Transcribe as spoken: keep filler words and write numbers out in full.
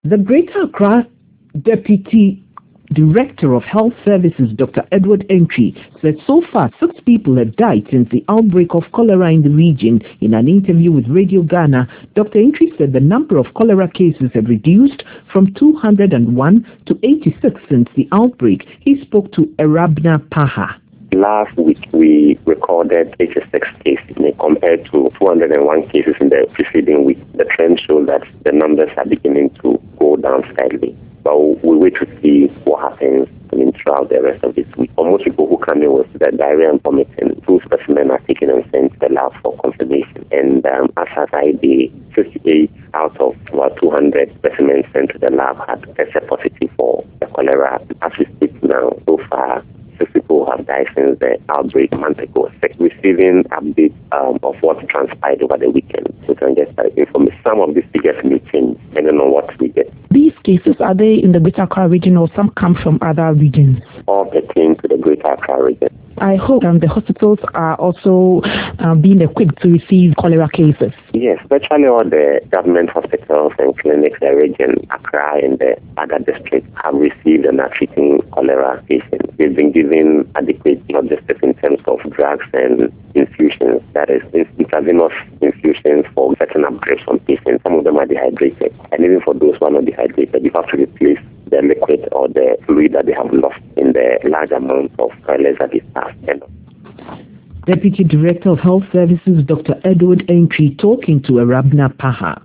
The Greater Accra Deputy Director of Health Services, Doctor Edward Entry, said so far six people have died since the outbreak of cholera in the region. In an interview with Radio Ghana, Doctor Entry said the number of cholera cases have reduced from two hundred one to eighty-six since the outbreak. He spoke to Erabna Paha. Last week, we recorded eighty-six cases compared to two hundred one cases in the preceding week. The trend shows that the numbers are beginning to go down slightly. But we wait to see what happens I mean, throughout the rest of this week. For most people who come in with the diarrhea and vomiting, two specimens are taken and sent to the lab for confirmation. And um, as at I D, fifty-eight out of about two hundred specimens sent to the lab had tested positive for the cholera. As we speak now, so far, six people have died since the outbreak a month ago. Receiving updates um, of what transpired over the weekend. We can get that information. Some of these figures may change depending on what we get. These cases, are they in the Greater Accra region or some come from other regions? All pertain to the Greater Accra region. I hope um, the hospitals are also um, being equipped to receive cholera cases. Yes, virtually all the government hospitals and clinics in the region, Accra and the other districts, have received and are treating cholera patients. They've been given adequate logistics in terms of drugs and infusions, that is, intravenous infusions for certain upgrades on patients. Some of them are dehydrated, and even for those who are not dehydrated, you have to replace the liquid or the fluid that they have lost in the large amount of toilets that is passed. Deputy Director of Health Services, Doctor Edward Entry, talking to Erabna Paha.